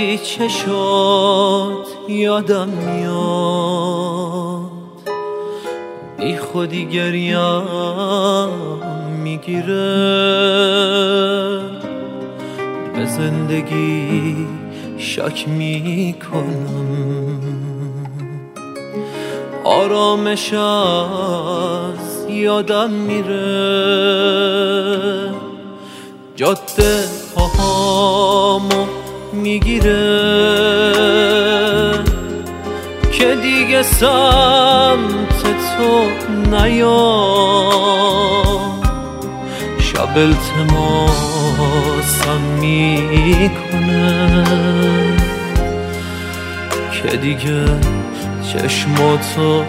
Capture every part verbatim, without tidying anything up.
وقتی چشات یادم میاد بی خودی گریم میگیره، به زندگی شک میکنم، آرامش از یادم میره، جاده پاهامو میگیره که دیگه سمت تو نیام، شب التماسم میکنه که دیگه چشماتو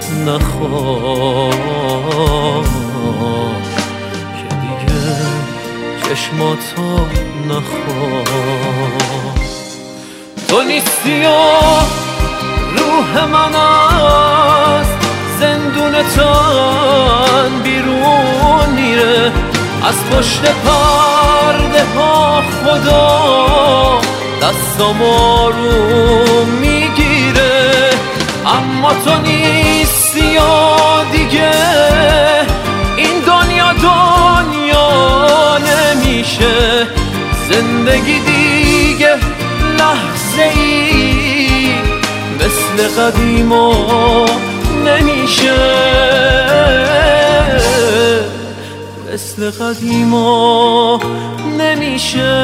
نخوام، که دیگه چشماتو نخوام. تو نیستی و روح من از زندون تن بیرون میره، از پشت پرده ها خدا دستم آروم میگیره، اما تو نیستی و دیگه این دنیا دنیا نمیشه، زندگی دیگه لحظه ای مثل قدیما نمیشه، مثل قدیما نمیشه.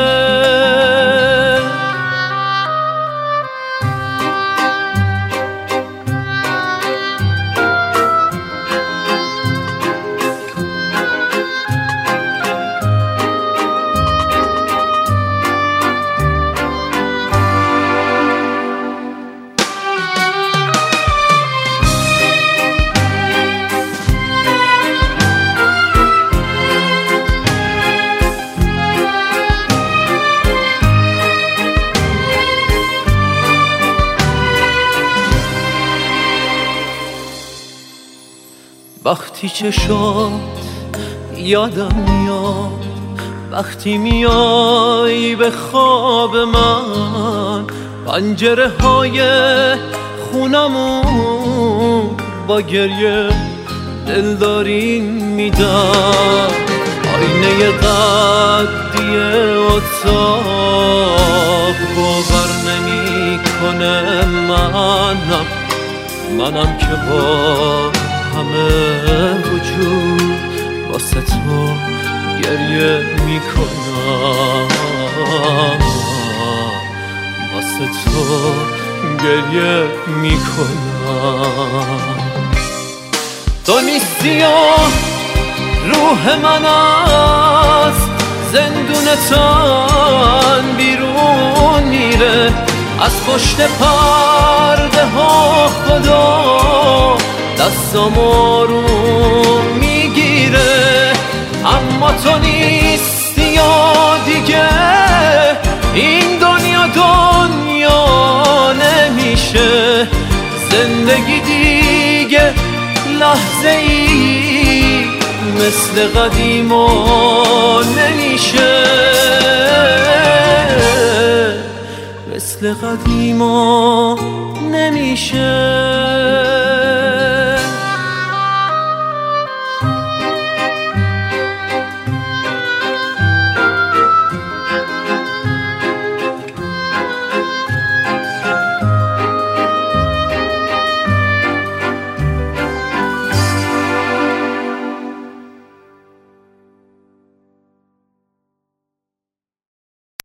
وقتی چشات یادم میاد، وقتی میای به خواب من، پنجره های خونمون با گریه دلداری میدن، آینه قدی اتاق باور نمیکنه منم، منم که با همه وجود واسه تو گریه میکنم، واسه تو گریه میکنم. تو نیستی و روح من از زندون تن بیرون میره، از پشت پرده ها خدا دستم آروم میگیره، اما تو نیستی و دیگه این دنیا دنیا نمیشه، زندگی دیگه لحظه ای مثل قدیما نمیشه، مثل قدیما نمیشه.